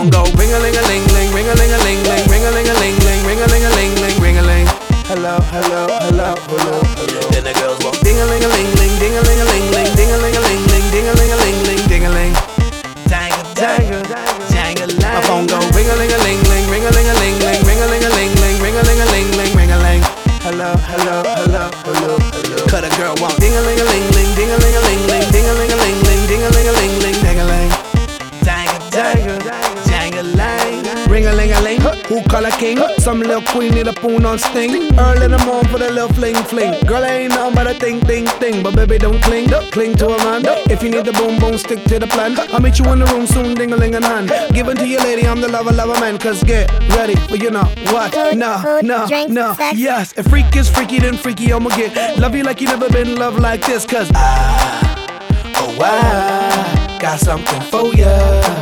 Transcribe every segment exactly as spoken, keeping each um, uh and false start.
phone go ring-a-ling-a-ling-ling, ring-a-ling-a-ling-ling, ring-a-ling-a-ling-ling, ring-a-ling-a-ling-ling, ring-a-ling. Hello, hello, hello, hello, hello. Then the girls walk ding-a-ling-a-ling-ling, ding-a-ling-a-ling-ling, ding-a-ling-a-ling-ling, ding-a-ling-a-ling-ling, ding-a-ling. Jangle, jangle, jangle. My phone go ring-a-ling-a-ling-ling, ring-a-ling-a-ling-ling, ring-a-ling-a-ling-ling, ring-a-ling-a-ling-ling, ring-a-ling. Hello, hello, hello, hello, hello. Cut a girl walk ding-a-ling-a-ling-ling, ding-a-ling-a-ling-ling, ding-a-ling-a-ling-ling, ding-a-ling-a-ling-ling, ding-a-ling. Jangle, jangle, jangle-lang. Ring-a-ling-a-ling, who call a king? Some little queen need a poon on sting. Early in the morning for the little fling fling. Girl, I ain't nothing but a ting ting ting. But baby, don't cling, cling to a man. If you need the boom boom, stick to the plan. I'll meet you in the room soon, ding-a-ling in hand. Give it to your lady, I'm the lover, lover man. Cause get ready for you know what? No, no, no, yes. If freak is freaky, then freaky I'ma get. Love you like you never been loved like this. Cause I, oh I, got something for ya,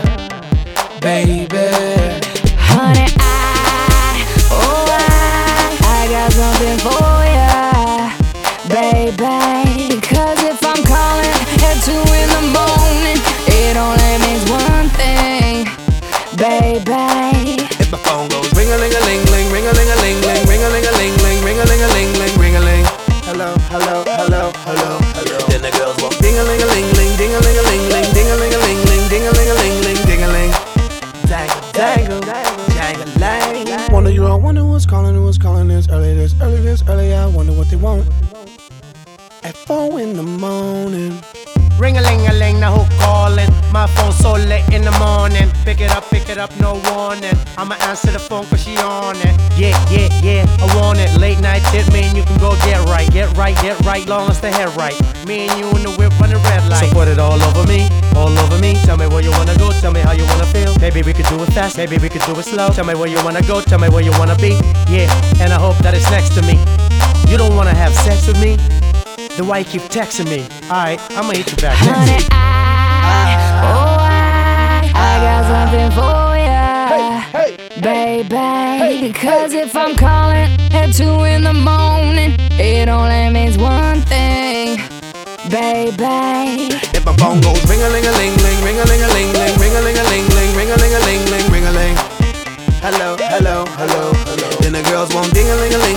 baby. Honey, I, oh I, I got something for ya, baby. Cause if I'm calling at two in the morning, it only means one thing, baby. If my phone goes ring-a-ling-a-ling-ling, ring-a-ling-a-ling-ling, ring-a-ling-a-ling-ling, ring-a-ling-a-ling-ling, ring-a-ling. Hello, hello, hello, hello, hello. Then the girls walk ding-a-ling-a-ling-ling, ding-a-ling-a-ling-ling, ding-a-ling-a-ling-ling, ding-a-ling-a-ling-ling, ding-a-ling. Dangle, dangle, jangle-lang. Wonder you all wonder who's calling, who's calling this early, this early, this early. I wonder what they want at four in the morning. Ring-a-ling-a-ling, now who calling? My phone so late in the morning. Pick it up, pick it up, no warning. I'ma answer the phone cause she on it. Yeah, yeah, yeah, I want it. Late night tip, me and you can go get right. Get right, get right, long as the head right. Me and you in the whip running red light. So put it all over me, all over me. Tell me where you wanna go, tell me how you wanna feel. Maybe we could do it fast, maybe we could do it slow. Tell me where you wanna go, tell me where you wanna be. Yeah, and I hope that it's next to me. You don't wanna have sex with me? Then why you keep texting me? Alright, I'ma hit you back. Honey, I, oh I, I got something for ya, Hey, hey, baby. Cause if I'm calling at two in the morning, it only means one thing, baby. if my phone goes ring-a-ling-a-ling-ling, ring-a-ling-a-ling-ling, ring-a-ling-a-ling-ling, ring-a-ling-a-ling-ling, ring-a-ling. Hello, hello, hello, hello. Then the girls want ding-a-ling-a-ling.